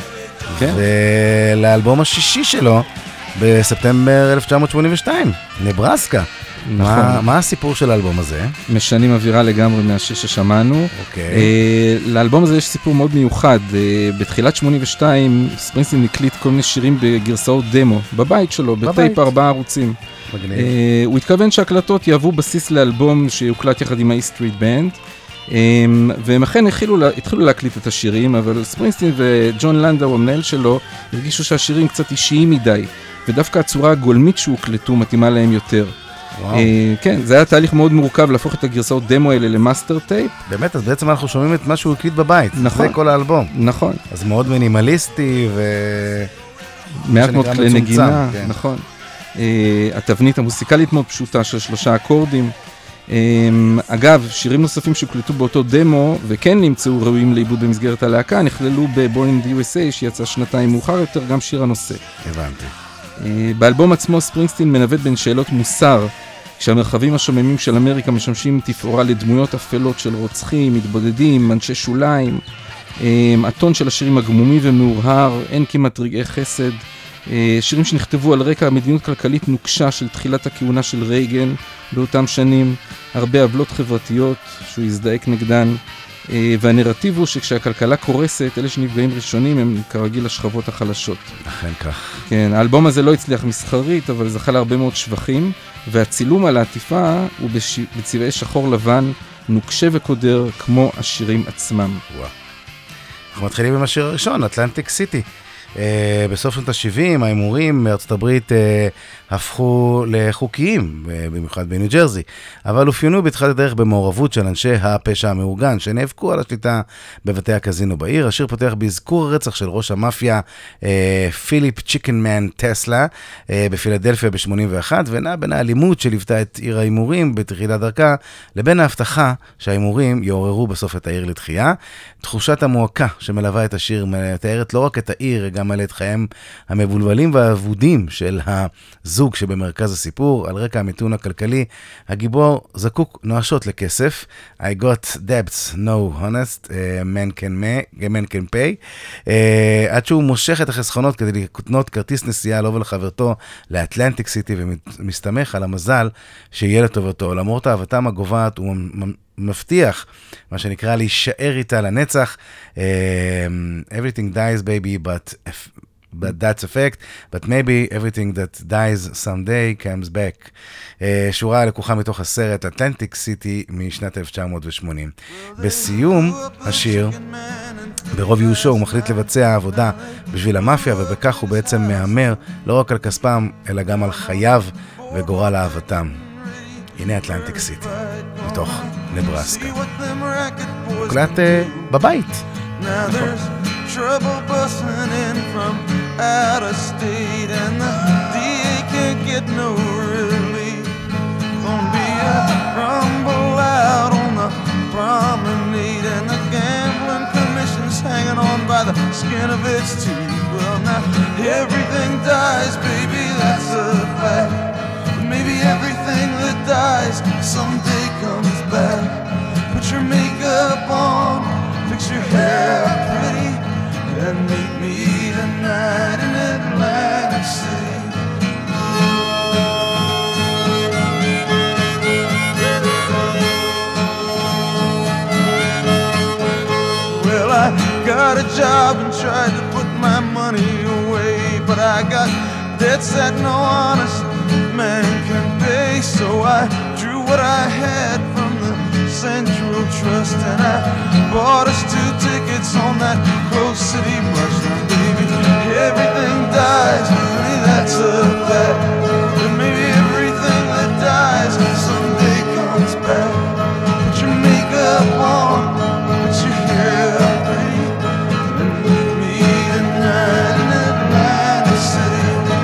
ולאלבום השישי שלו, בספטמבר 1982, נברסקה. מה הסיפור של האלבום הזה? משנים אווירה לגמרי מהשיר ששמענו. לאלבום הזה יש סיפור מאוד מיוחד. בתחילת 82 ספרינגסטין הקליט כל מיני שירים בגרסאות דמו, בבית שלו, בטייפ 4 ערוצים. הוא התכוון שהקלטות יהוו בסיס לאלבום שיוקלט יחד עם האיסטריט בנד, והם אכן התחילו להקליט את השירים, אבל ספרינגסטין וג'ון לנדאו, המנהל שלו, הרגישו שהשירים קצת אישיים מדי, ודווקא הצורה הגולמית שהוקלטו מתאימה להם יותר. כן, זה היה תהליך מאוד מורכב להפוך את הגרסאות דמו האלה למאסטר טייפ. באמת, אז בעצם אנחנו שומעים את מה שהוא הקליט בבית. נכון. זה כל האלבום. נכון. אז מאוד מינימליסטי מעט מאוד כלי נגינה, נכון. התבנית המוסיקלית מאוד פשוטה של 3 אקורדים. אגב, שירים נוספים שהוקלטו באותו דמו וכן נמצאו ראויים לעיבוד במסגרת הלהקה, נכללו ב-Born in the USA שיצא 2 מאוחר יותר, גם שיר הנושא. הבנתי. באלבום עצמו ספרינגסטין מנווט בין שאלות מוסר, כשהמרחבים השוממים של אמריקה משמשים תפאורה לדמויות אפלות של רוצחים, מתבודדים, אנשי שוליים. הטון של השירים הגמומי ומאורהר, אין כמעט רגעי חסד. שירים שנכתבו על רקע מדיניות כלכלית נוקשה של תחילת הכהונה של רייגן באותם שנים, הרבה עוולות חברתיות שהוא הזדעק נגדן. והנרטיב הוא שכשהכלכלה קורסת, אלה שנפגעים ראשונים הם כרגיל השכבות החלשות. אכן כך. כן, האלבום הזה לא הצליח מסחרית, אבל זכה להרבה מאוד שבחים, והצילום על העטיפה הוא בצבעי שחור לבן, נוקשה וקודר, כמו השירים עצמם. וואו. אנחנו מתחילים עם השיר הראשון, אטלנטיק סיטי. בסוף שנות ה-70, ההימורים מארצות הברית הפכו לחוקיים, במיוחד בניו ג'רזי, אבל אופיינו בתחילת הדרך במעורבות של אנשי הפשע המאורגן, שנאבקו על השליטה בבתי הקזינו בעיר. השיר פותח באזכור הרצח של ראש המאפיה פיליפ צ'יקנמן טסלה בפילדלפיה ב-81, ונע בין האלימות שליוותה את עיר ההימורים בתחילת דרכה, לבין ההבטחה שההימורים יעוררו בסוף את העיר לתחייה. תחושת המועקה שמלווה את השיר מתארת לא רק את העיר, גם על את חייהם המבולבלים והאבודים של הזוג שבמרכז הסיפור. על רקע המיתון הכלכלי, הגיבור זקוק נואשות לכסף. I got debts, no honest, man can pay. עד שהוא מושך את החסכונות כדי לקנות כרטיס נסיעה לו ולחברתו לאטלנטיק סיטי, ומסתמך על המזל שיהיה לטובתו. למרות אהבתם הגובעת, הוא מבטיח, מה שנקרא, להישאר איתה לנצח. Everything dies, baby, but that's a fact, but maybe everything that dies someday comes back. שורה לקוחה מתוך הסרט אטלנטיק סיטי משנת 1980. בסיום השיר, ברוב ייאושו, הוא מחליט לבצע עבודה בשביל המאפיה, ובכך הוא בעצם מאמר לא רק על כספם, אלא גם על חייו וגורל אהבתם. הנה אטלנטיק סיטי, מתוך נברסקה. מוקלט בבית. Trouble busting in from out of state, and the DA can't get no relief. Gonna be a rumble out on the promenade, and the gambling commission's hanging on by the skin of its teeth. Well, now everything dies, baby, that's a fact. But maybe everything that dies someday comes back. Put your makeup on, fix your hair pretty, and meet me tonight in Atlantic City. Well, I got a job and tried to put my money away, but I got debts that no honest man can pay. So I drew what I had from the Central Trust, and I bought us 2 tickets on that Coast City bus. Now, baby, everything dies, honey, that's a fact. But maybe everything that dies someday comes back. Put your makeup on, put your hair up pretty, and meet me tonight in Atlantic City.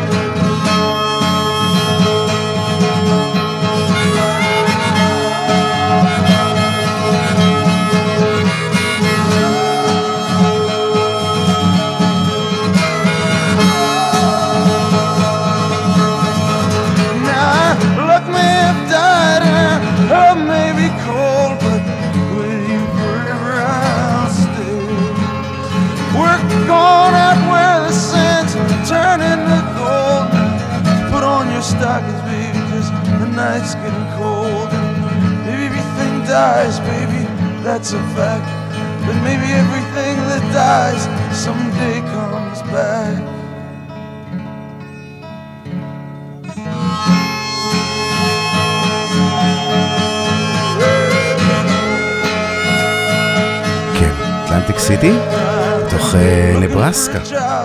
Stockings, baby, 'cause the night's getting cold, and maybe everything dies, baby, that's a fact. But maybe everything that dies someday comes back. כן, אטלנטיק סיטי, בתוך נברסקה.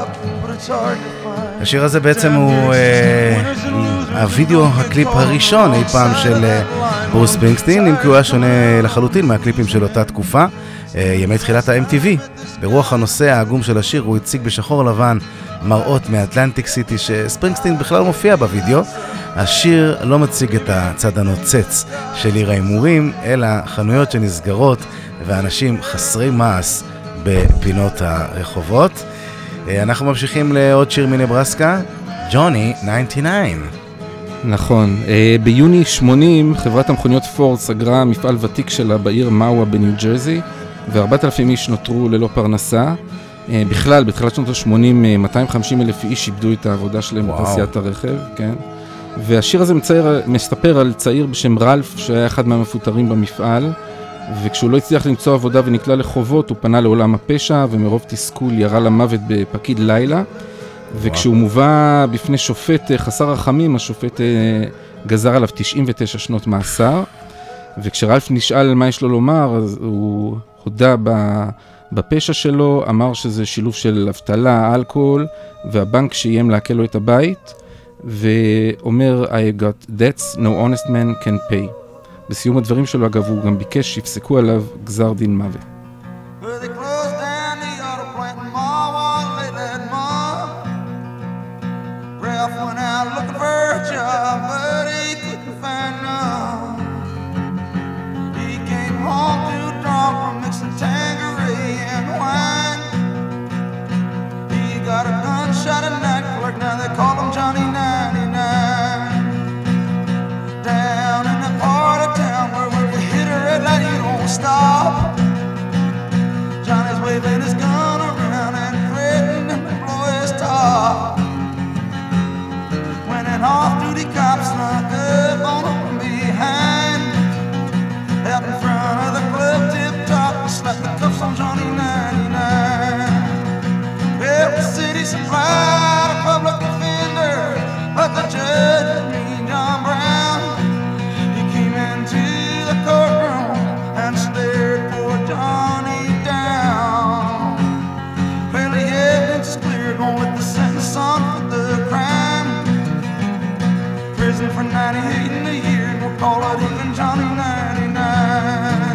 השיר הזה בעצם הוא הווידאו הקליפ הראשון אי פעם של ברוס ספרינגסטין, אם כי הוא היה שונה לחלוטין מהקליפים של אותה תקופה, ימי תחילת ה-MTV. ברוח הנושא העגום של השיר הוא הציג בשחור לבן מראות מאטלנטיק סיטי שספרינגסטין בכלל מופיע בווידאו. השיר לא מציג את הצד הנוצץ של עיר ההימורים, אלא חנויות שנסגרות ואנשים חסרי מעש בפינות הרחובות. אנחנו ממשיכים לעוד שיר מנברסקה, ג'וני 99. נכון, ביוני 80 חברת המכוניות פורד סגרה מפעל ותיק שלה בעיר מאווה בניו ג'רזי, ו4,000 איש נותרו ללא פרנסה. בכלל, בתחילת שנות ה-80, 250,000 איש איבדו את העבודה שלהם בתעשיית הרכב, כן? והשיר הזה מספר על צעיר בשם רלף, שהיה אחד מהמפוטרים במפעל. וכשהוא לא הצליח למצוא עבודה ונקלע לחובות, הוא פנה לעולם הפשע, ומרוב תסכול ירה למוות בפקיד לילה, וכשהוא מובא בפני שופט חסר רחמים, השופט גזר עליו 99 שנות מאסר, וכשרלף נשאל מה יש לו לומר, אז הוא הודה בפשע שלו, אמר שזה שילוב של אבטלה, אלכוהול, והבנק שאיים להקל לו את הבית, ואומר, I got debts no honest man can pay. בסיום הדברים שלו, אגב, הוא גם ביקש שיפסקו עליו גזר דין מוות. Got a gunshot at night clerk, now they call him Johnny 99. Down in the part of town where you hit a red light, you don't stop. Johnny's waving his gun around and threatening to blow his top. When an off-duty cop snuck up on him behind, out in front of the club tip-top, slapped the cuffs on Johnny 99. Every city supplied a public defender, but the judge was mean John Brown. He came into the courtroom and stared poor Johnny down. Well, the evidence is clear, going with the sentence on for the crime. Prison for 98 in a year, and we'll call it even Johnny 99.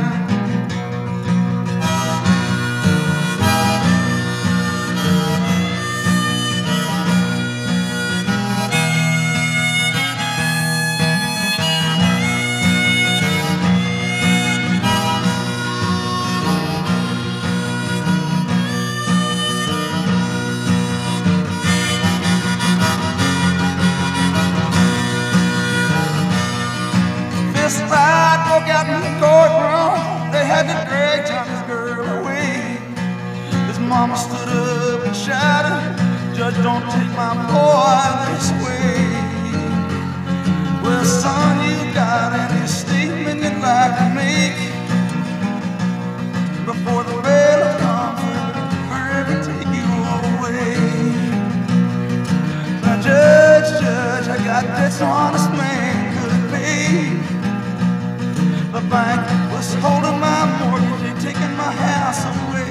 This fight broke out in the courtroom. They had to drag Johnny's girl away. His mama stood up and shouted, "Judge, don't take my boy this way." Well, son, you got any statement you'd like to make before the bail comes forever take you away? Now, Judge, I got this honest man could pay. The bank was holding my mortgage, they taking my house away.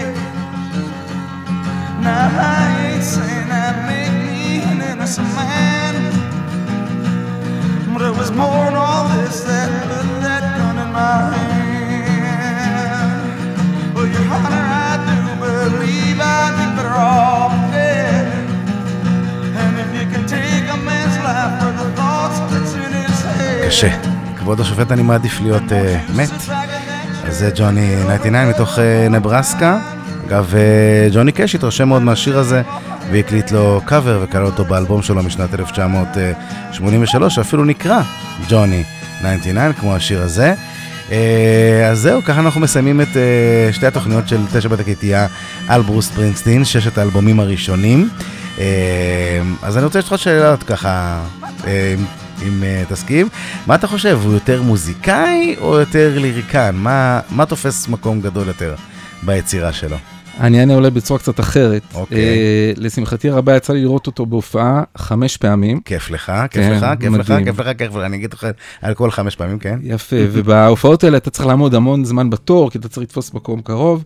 Now I ain't saying that make me an innocent man, but it was more than all this that put that gun in my hand. Well, your honor, I do believe I'd be better off dead. And if you can take a man's life for the thoughts that's in his head. קשה. כבוד השופט, אני מעדיף להיות מת. אז זה ג'וני 99 מתוך נברסקה. אגב, ג'וני קש התרשם מאוד מהשיר הזה, והקליט לו קאבר וקרא אותו באלבום שלו משנת 1983, שאפילו נקרא ג'וני 99, כמו השיר הזה. אז זהו, ככה אנחנו מסיימים את שתי התוכניות של 9 בתקליטייה על ברוס ספרינגסטין, 6 האלבומים הראשונים. אז אני רוצה לשאול שאלות ככה, אם תסכים. מה אתה חושב? הוא יותר מוזיקאי או יותר ליריקן? מה תופס מקום גדול יותר ביצירה שלו? אני אענה אולי בצורה קצת אחרת. לשמחתי הרבה יצא לי לראות אותו בהופעה 5 פעמים. כיף לך, אני אגיד לך על כל 5 פעמים, כן? יפה, ובהופעות האלה אתה צריך לעמוד המון זמן בתור, כי אתה צריך לתפוס מקום קרוב,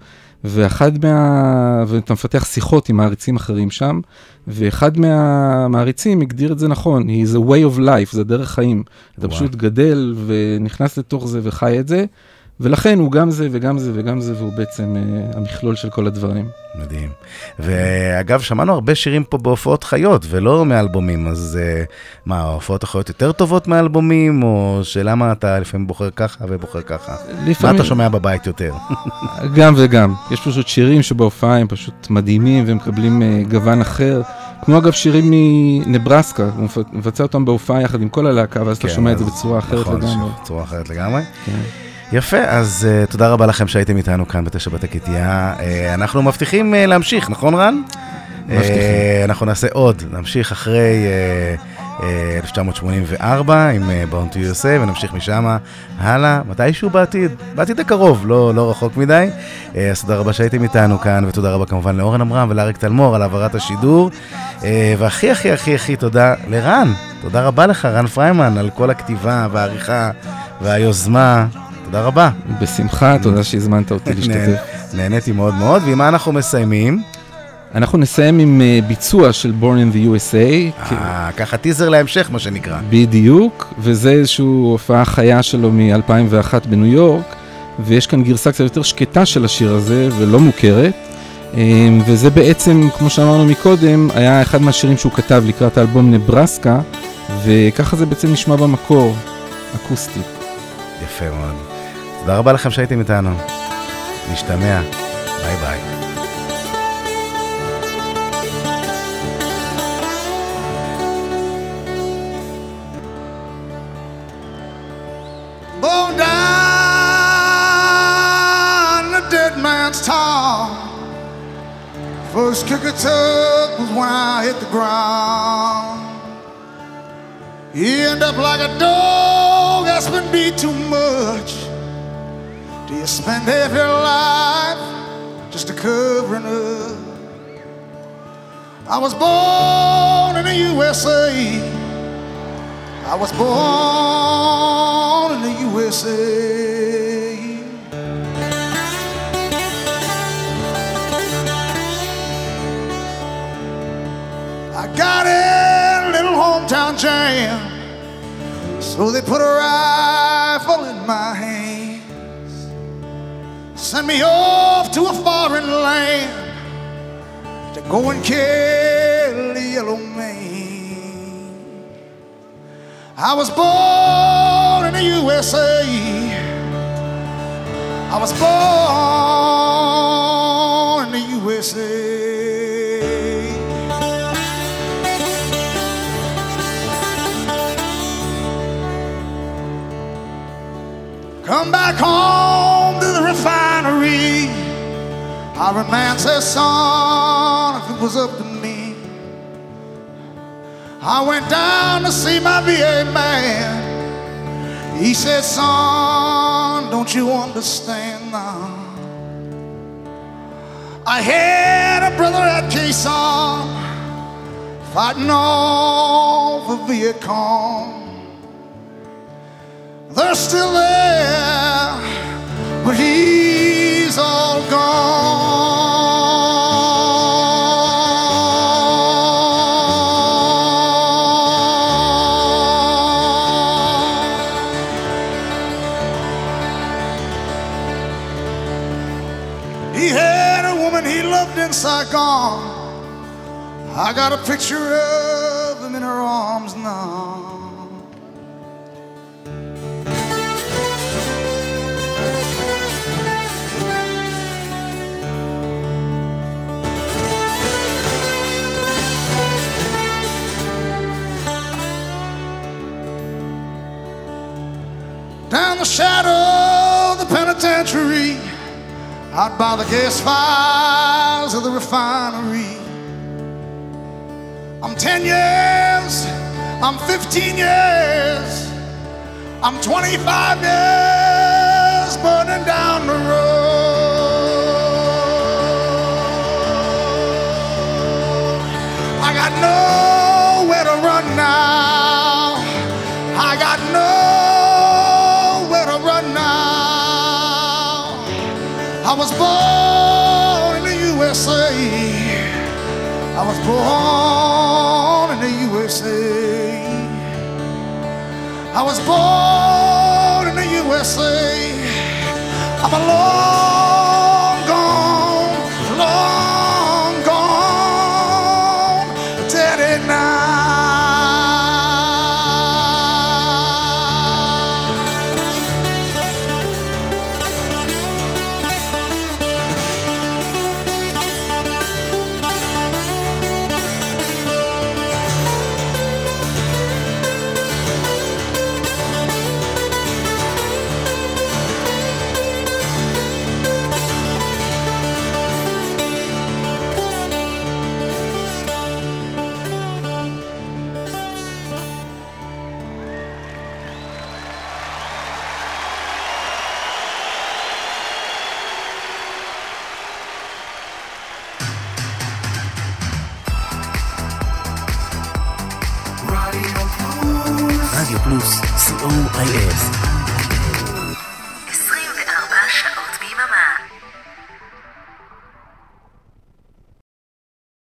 ואתה מפתח שיחות עם מעריצים אחרים שם, ואחד מהמעריצים הגדיר את זה נכון, he's a way of life, זה דרך חיים. אתה פשוט גדל ונכנס לתוך זה וחי את זה, ולכן הוא גם זה וגם זה וגם זה, והוא בעצם המכלול של כל הדברים. מדהים. ואגב, שמענו הרבה שירים פה בהופעות חיות, ולא מאלבומים, אז מה, ההופעות החיות יותר טובות מאלבומים, או שלמה אתה לפעמים בוחר ככה ובוחר ככה? מה אתה שומע בבית יותר? גם וגם. יש פשוט שירים שבהופעה הם פשוט מדהימים, והם מקבלים גוון אחר. כמו אגב שירים מנברסקה, הוא מבצע אותם בהופעה יחד עם כל הלהקה, ואז אתה שומע את זה בצורה אחרת לגמרי. נכון, בצורה אחרת לגמרי. כן. יפה, אז תודה רבה לכם שהייתם איתנו כאן ב9 בתקליטייה. אנחנו מבטיחים להמשיך, נכון רן? מבטיחים. אנחנו נעשה עוד, נמשיך אחרי 1984 עם Born to USA, ונמשיך משם הלאה, מתישהו בעתיד הקרוב, לא רחוק מדי. אז תודה רבה שהייתם איתנו כאן, ותודה רבה כמובן לאורן אמרם ולאריק תלמור על העברת השידור, והכי הכי הכי הכי תודה לרן, תודה רבה לך רן פריימן על כל הכתיבה והעריכה והיוזמה, תודה רבה. בשמחה, תודה שהזמנת אותי להשתתף. נהניתי מאוד מאוד, ועם מה אנחנו מסיימים? אנחנו נסיים עם ביצוע של Born in the USA. ככה טיזר להמשך, מה שנקרא. בדיוק, וזה איזושהי הופעה חיה שלו מ-2001 בניו יורק, ויש כאן גרסה קצת יותר שקטה של השיר הזה, ולא מוכרת, וזה בעצם, כמו שאמרנו מקודם, היה אחד מהשירים שהוא כתב לקראת האלבום נברסקה, וככה זה בעצם נשמע במקור, אקוסטי. יפה מאוד. תודה רבה לכם שהייתם איתנו. נשתמע. ביי ביי. First kick I took was when I hit the ground. You end up like a dog that's been beat too much. Do you spend half your life just to covering up? I was born in the USA. I was born in the USA. I got in a little hometown jam, so they put a rifle in my hands, sent me off to a foreign land to go and kill the yellow man. I was born in the USA. I was born in the USA. Come back home to the refinery. Iron Man says, son, if it was up to me, I went down to see my VA man. He said, son, don't you understand now? I had a brother at Quezon fighting off a Viet Cong. They're still there, but he's all gone. He had a woman he loved in Saigon. I got a picture of him in her arms now. Down the shadow of the penitentiary, out by the gas fires of the refinery. I'm 10 years, I'm 15 years, I'm 25 years burning down the road. I got nowhere to run now. I got nowhere to run now. I was born in the USA. I was born in the USA. I was born in the USA. I'm a long gone daddy now. רדיו פלוס, co.il